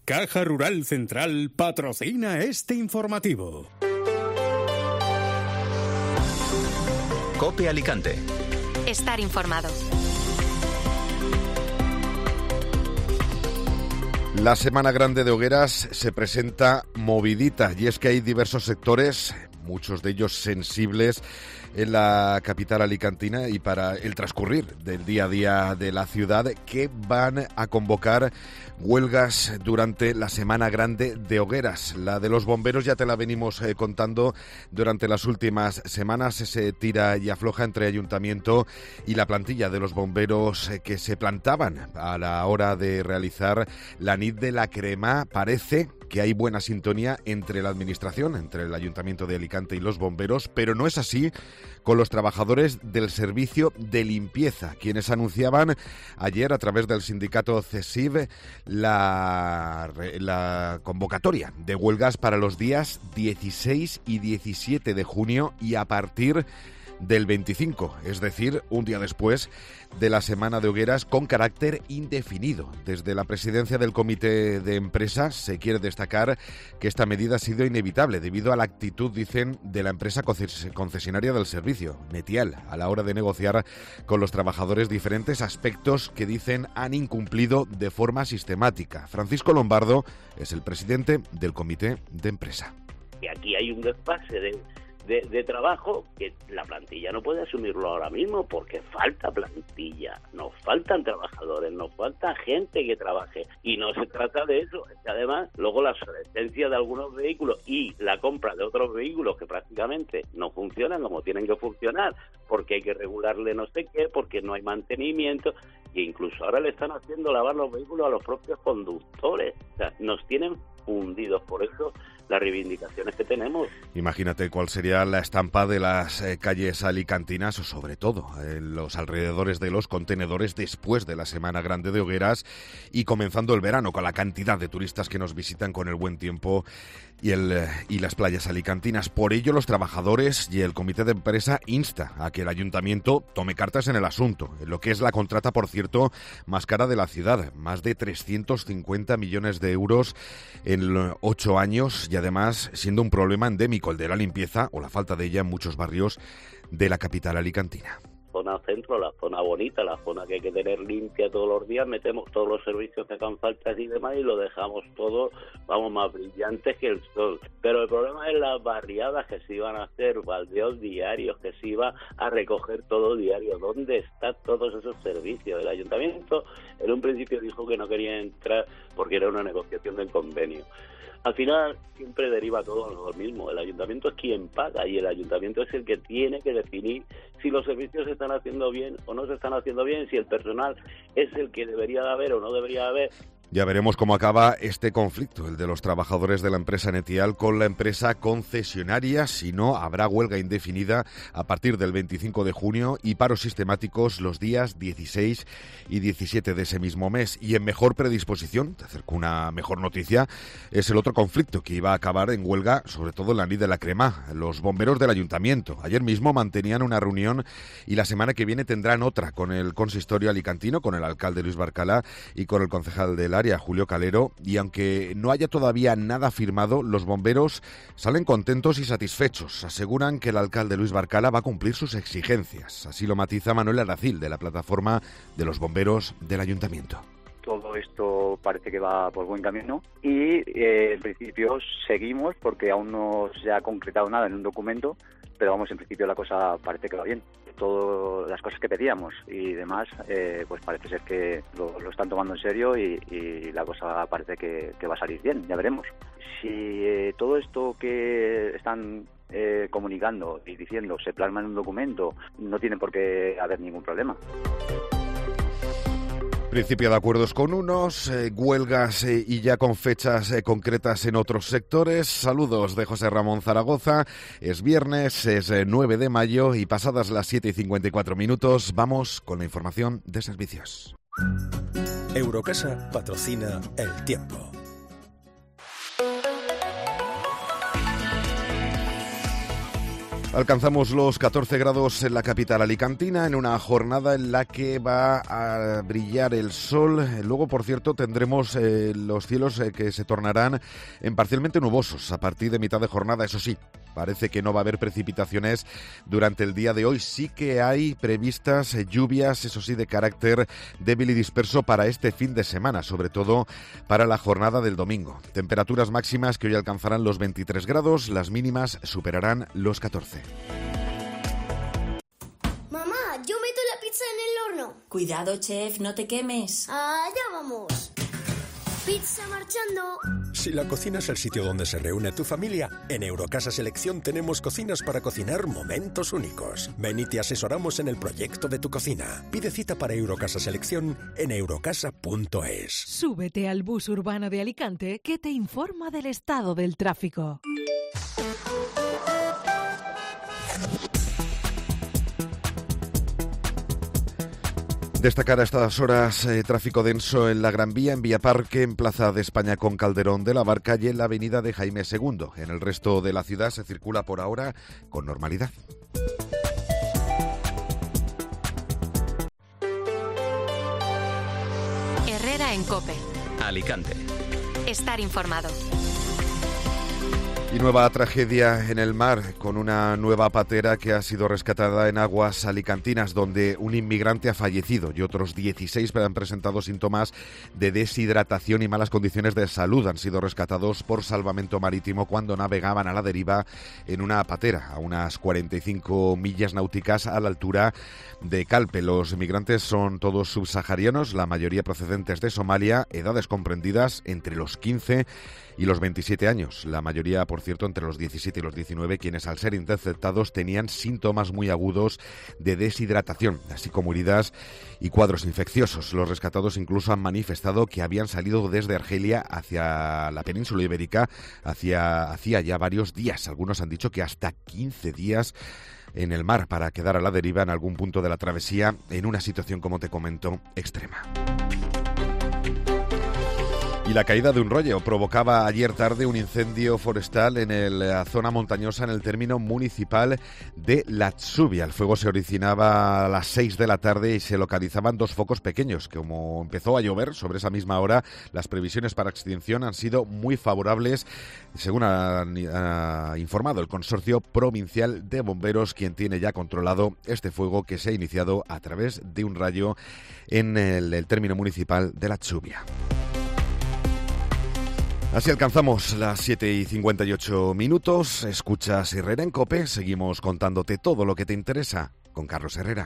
Caja Rural Central patrocina este informativo. COPE Alicante. Estar informado. La Semana Grande de Hogueras se presenta movidita y es que hay diversos sectores, muchos de ellos sensibles, en la capital alicantina y para el transcurrir del día a día de la ciudad, que van a convocar huelgas durante la Semana Grande de Hogueras. La de los bomberos ya te la venimos contando durante las últimas semanas, ese tira y afloja entre ayuntamiento y la plantilla de los bomberos que se plantaban a la hora de realizar la nit de la crema. Parece que hay buena sintonía entre la administración, entre el Ayuntamiento de Alicante y los bomberos, pero no es así con los trabajadores del servicio de limpieza, quienes anunciaban ayer a través del sindicato CESIV la convocatoria de huelgas para los días 16 y 17 de junio y a partir del 25, es decir, un día después de la Semana de Hogueras, con carácter indefinido. Desde la presidencia del Comité de Empresa se quiere destacar que esta medida ha sido inevitable debido a la actitud, dicen, de la empresa concesionaria del servicio, Metial, a la hora de negociar con los trabajadores diferentes aspectos que, dicen, han incumplido de forma sistemática. Francisco Lombardo es el presidente del Comité de Empresa. Y aquí hay un desfase de trabajo que la plantilla no puede asumirlo ahora mismo porque falta plantilla, nos faltan trabajadores, nos falta gente que trabaje y no se trata de eso. Es que además luego la obsolescencia de algunos vehículos y la compra de otros vehículos que prácticamente no funcionan como tienen que funcionar porque hay que regularle no sé qué, porque no hay mantenimiento e incluso ahora le están haciendo lavar los vehículos a los propios conductores. O sea, nos tienen hundidos. Por eso las reivindicaciones que tenemos. Imagínate cuál sería la estampa de las calles alicantinas o sobre todo en los alrededores de los contenedores después de la Semana Grande de Hogueras y comenzando el verano con la cantidad de turistas que nos visitan con el buen tiempo y las playas alicantinas. Por ello los trabajadores y el Comité de Empresa insta a que el Ayuntamiento tome cartas en el asunto, en lo que es la contrata, por cierto, más cara de la ciudad, más de 350 millones de euros en 8 años y además siendo un problema endémico el de la limpieza o la falta de ella en muchos barrios de la capital alicantina. Zona centro, la zona bonita, la zona que hay que tener limpia todos los días, metemos todos los servicios que hagan falta y demás y lo dejamos todo, vamos, más brillantes que el sol. Pero el problema es las barriadas que se iban a hacer, baldeos diarios, que se iba a recoger todo diario. ¿Dónde están todos esos servicios? El ayuntamiento en un principio dijo que no quería entrar porque era una negociación del convenio. Al final siempre deriva todo a lo mismo. El ayuntamiento es quien paga y el ayuntamiento es el que tiene que definir si los servicios se están haciendo bien o no se están haciendo bien, si el personal es el que debería de haber o no debería de haber. Ya veremos cómo acaba este conflicto, el de los trabajadores de la empresa Metial con la empresa concesionaria. Si no, habrá huelga indefinida a partir del 25 de junio y paros sistemáticos los días 16 y 17 de ese mismo mes. Y en mejor predisposición, te acerco una mejor noticia, es el otro conflicto que iba a acabar en huelga, sobre todo en la nit de la crema. Los bomberos del ayuntamiento ayer mismo mantenían una reunión y la semana que viene tendrán otra con el consistorio alicantino, con el alcalde Luis Barcala y con el concejal del área, Julio Calero, y aunque no haya todavía nada firmado, los bomberos salen contentos y satisfechos. Aseguran que el alcalde Luis Barcala va a cumplir sus exigencias. Así lo matiza Manuel Aracil, de la plataforma de los bomberos del ayuntamiento. Todo esto parece que va por buen camino y en principio seguimos porque aún no se ha concretado nada en un documento, pero vamos, en principio la cosa parece que va bien. Todas las cosas que pedíamos y demás, pues parece ser que lo están tomando en serio y la cosa parece que va a salir bien, ya veremos. Si todo esto que están comunicando y diciendo se plasma en un documento, no tiene por qué haber ningún problema. Principio de acuerdos con unos, huelgas y ya con fechas concretas en otros sectores. Saludos de José Ramón Zaragoza. Es viernes, es 9 de mayo y pasadas las 7:54 vamos con la información de servicios. Eurocasa patrocina El Tiempo. Alcanzamos los 14 grados en la capital alicantina en una jornada en la que va a brillar el sol. Luego, por cierto, tendremos los cielos que se tornarán parcialmente nubosos a partir de mitad de jornada. Eso sí, parece que no va a haber precipitaciones durante el día de hoy. Sí que hay previstas lluvias, eso sí, de carácter débil y disperso para este fin de semana, sobre todo para la jornada del domingo. Temperaturas máximas que hoy alcanzarán los 23 grados, las mínimas superarán los 14. Mamá, yo meto la pizza en el horno. Cuidado, chef, no te quemes. Allá vamos. Pizza marchando. Si la cocina es el sitio donde se reúne tu familia, en Eurocasa Selección tenemos cocinas para cocinar momentos únicos. Ven y te asesoramos en el proyecto de tu cocina. Pide cita para Eurocasa Selección en eurocasa.es. Súbete al bus urbano de Alicante que te informa del estado del tráfico. Destacar a estas horas tráfico denso en la Gran Vía, en Vía Parque, en Plaza de España con Calderón de la Barca y en la avenida de Jaime II. En el resto de la ciudad se circula por ahora con normalidad. Herrera en COPE. Alicante. Estar informado. Y nueva tragedia en el mar, con una nueva patera que ha sido rescatada en aguas alicantinas, donde un inmigrante ha fallecido y otros 16 han presentado síntomas de deshidratación y malas condiciones de salud. Han sido rescatados por salvamento marítimo cuando navegaban a la deriva en una patera a unas 45 millas náuticas a la altura de Calpe. Los migrantes son todos subsaharianos, la mayoría procedentes de Somalia, edades comprendidas entre los 15 y los 27 años. La mayoría, por cierto, entre los 17 y los 19, quienes al ser interceptados tenían síntomas muy agudos de deshidratación, así como heridas y cuadros infecciosos. Los rescatados incluso han manifestado que habían salido desde Argelia hacia la península ibérica hacía ya varios días. Algunos han dicho que hasta 15 días en el mar para quedar a la deriva en algún punto de la travesía en una situación, como te comento, extrema. Y la caída de un rollo provocaba ayer tarde un incendio forestal en la zona montañosa en el término municipal de La Atzubia. El fuego se originaba a las 6 de la tarde y se localizaban dos focos pequeños. Como empezó a llover sobre esa misma hora, las previsiones para extinción han sido muy favorables, según ha informado el Consorcio Provincial de Bomberos, quien tiene ya controlado este fuego que se ha iniciado a través de un rayo en el término municipal de La Atzubia. Así alcanzamos las 7:58 minutos. Escuchas Herrera en COPE. Seguimos contándote todo lo que te interesa con Carlos Herrera.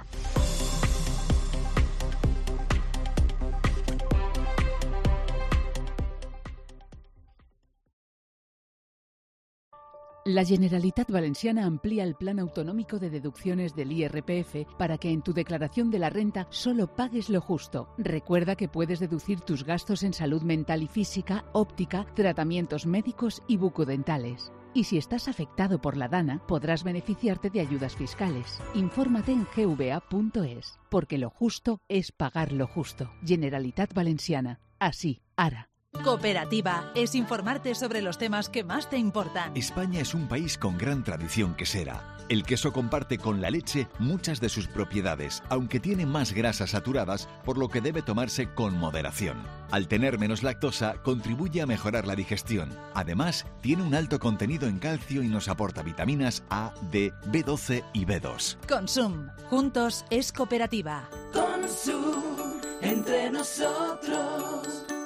La Generalitat Valenciana amplía el plan autonómico de deducciones del IRPF para que en tu declaración de la renta solo pagues lo justo. Recuerda que puedes deducir tus gastos en salud mental y física, óptica, tratamientos médicos y bucodentales. Y si estás afectado por la DANA, podrás beneficiarte de ayudas fiscales. Infórmate en gva.es, porque lo justo es pagar lo justo. Generalitat Valenciana. Así, ara. Cooperativa es informarte sobre los temas que más te importan. España es un país con gran tradición quesera. El queso comparte con la leche muchas de sus propiedades, aunque tiene más grasas saturadas, por lo que debe tomarse con moderación. Al tener menos lactosa, contribuye a mejorar la digestión. Además, tiene un alto contenido en calcio y nos aporta vitaminas A, D, B12 y B2. Consum. Juntos es cooperativa. Consum. Entre nosotros.